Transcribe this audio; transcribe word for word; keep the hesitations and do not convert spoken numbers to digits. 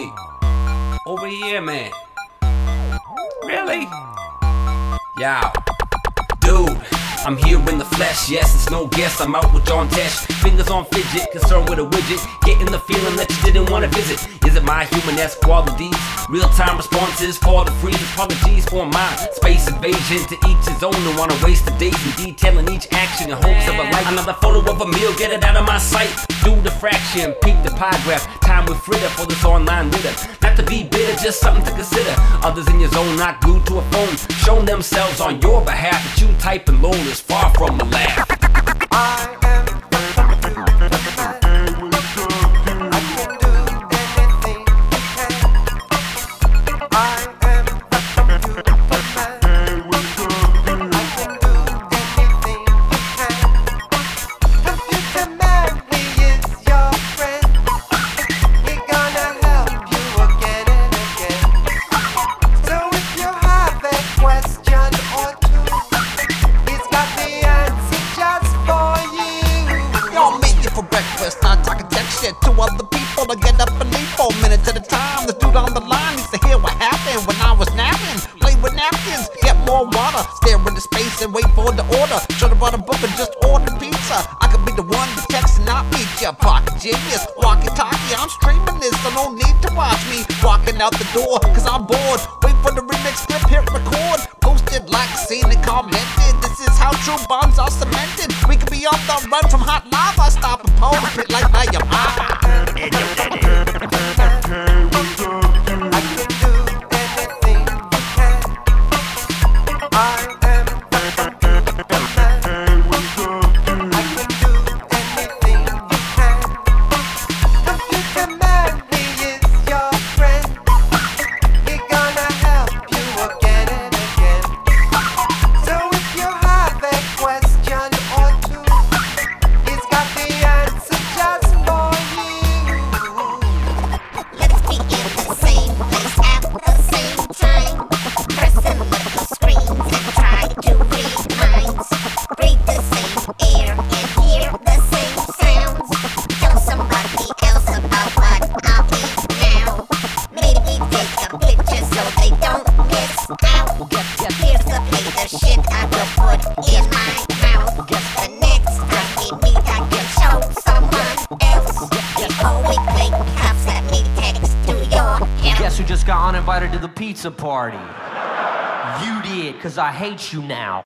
Holy. Over here, man. Really? Yeah. Dude, I'm here in the flesh, yes, it's no guess. I'm out with John Tesh, fingers on fidget, concerned with a widget, getting the feeling that you didn't want to visit. Is it my human-esque qualities? Real-time responses for the freeze, apologies for mine. Space invasion to each his own. Don't wanna waste the days in detailing each action in hopes of a life. Another photo of a meal, get it out of my sight. Do the fraction, peep the pie graph. Time with fritter for this online ritter. Not to be bitter, just something to consider. Others in your zone not glued to a phone, showing themselves on your behalf, but you typing lol is far from a laugh. I am the computer man. I can do anything you can. I am the computer man. I can do anything you can. Computer man, he is your friend. He gonna help you again and again. So if you have a question or two, he's got the answer just for you. Y'all meet you for breakfast, not talking tech shit to other people. I get up and leave for minutes at a time. The dude on the line needs to hear what happened when I was napping. Play with napkins, get more water, stare into space and wait for the order. Should've bought a book and just ordered pizza. I could be the one to text and not meet ya. Pocket genius, walkie-talkie, I'm streaming this, so no need to watch me walking out the door, cause I'm bored. Wait for the remix clip, hit record. Posted, like, seen and commented. This is how true bonds are cemented. We could be on the run from hot lava. Stop and pose, hit like now you're I can do anything you can. I am the computer man. I can do anything you can. Computer man, he is your friend. He gonna help you again and again. So if you have a question or two, he's got the answer just for you. Let's be in the same place at the same time. Person with the screens and try to read minds. Breathe the same air and hear the same sounds. Tell somebody else about what I'll eat now. Maybe take a picture so they don't miss out. Here's the plate of shit I will put in my mouth. The next time we meet, I can show someone else. Before we blink, cops at me text to your help. Guess who just got uninvited to the pizza party? You did, cause I hate you now.